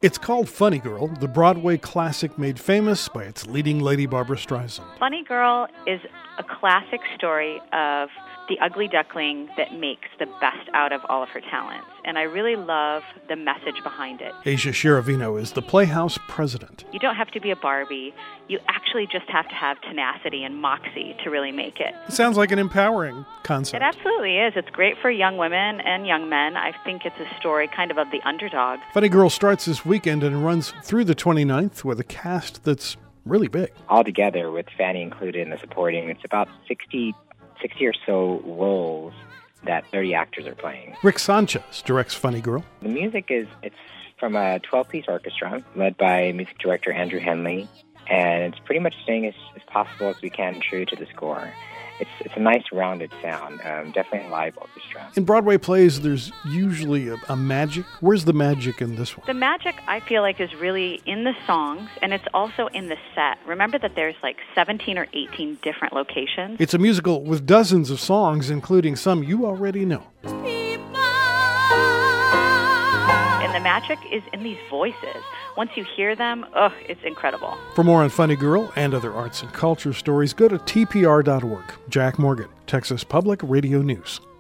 It's called Funny Girl, the Broadway classic made famous by its leading lady Barbra Streisand. Funny Girl is a classic story of the ugly duckling that makes the best out of all of her talents. And I really love the message behind it. Asia Shiravino is the Playhouse president. You don't have to be a Barbie. You actually just have to have tenacity and moxie to really make it. It sounds like an empowering concept. It absolutely is. It's great for young women and young men. I think it's a story kind of the underdog. Funny Girl starts this weekend and runs through the 29th with a cast that's really big. Altogether, with Fanny included in the supporting, it's about 60 or so roles that 30 actors are playing. Rick Sanchez directs Funny Girl. The music it's from a 12-piece orchestra led by music director Andrew Henley, and it's pretty much staying as possible as we can true to the score. It's a nice rounded sound, definitely a live orchestra. In Broadway plays, there's usually a magic. Where's the magic in this one? The magic, I feel like, is really in the songs, and it's also in the set. Remember that there's like 17 or 18 different locations. It's a musical with dozens of songs, including some you already know. And the magic is in these voices. Once you hear them, it's incredible. For more on Funny Girl and other arts and culture stories, go to tpr.org. Jack Morgan, Texas Public Radio News.